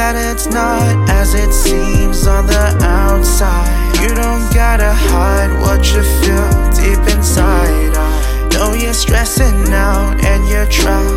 that it's not as it seems on the outside. You don't gotta hide what you feel deep inside. I know you're stressing out and you're trying